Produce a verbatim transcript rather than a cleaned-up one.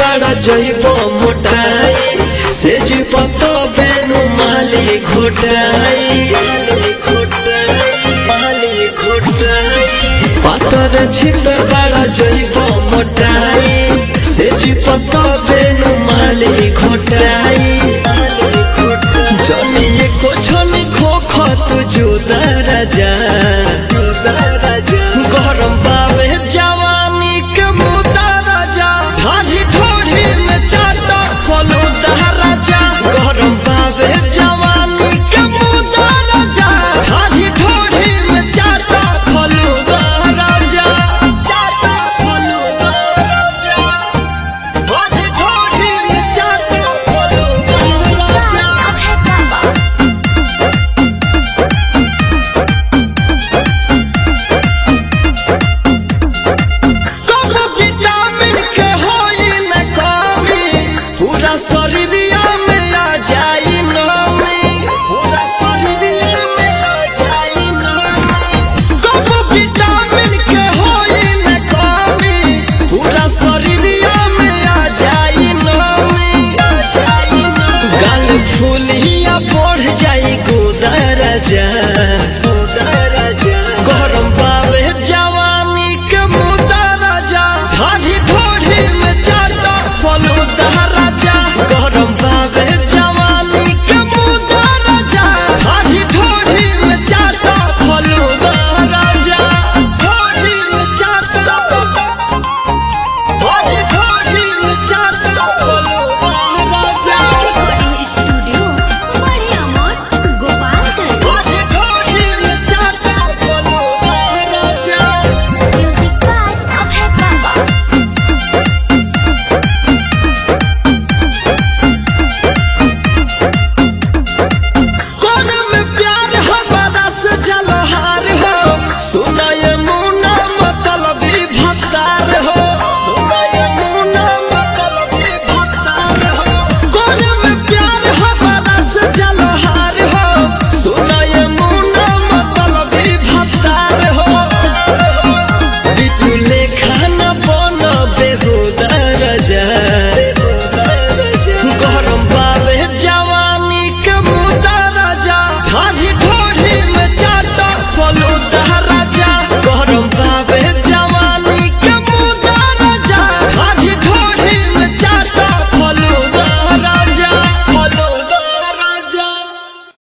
बड़ा जइबो मोटाई से जी पतो बेनु माली घोटाई माली घोटाई पातर छितर बड़ा जइबो मोटाई से जी पतो बेनु माली घोटाई जनिए कुछ नहीं खोखो तू जुदा राजा गरम बावे जवानी के मुदा राजा भारी ढोढ़ी में चाटा फलूदा राजा गरम बावे जवानी के मुदा राजा भारी ढोढ़ी में चाटा फलूदा राजा चाटा फलूदा राजा भारी ढोढ़ी में चाटा फलूदा राजा शरीरिया में आ जाई नमी पूरा शरीरिया में आ जाई नमी कब विटामिन के होई न कमी पूरा शरीरिया में आ जाई नमी आ जाई नमी गाल फूलिया बढ़ जाई गोदर जा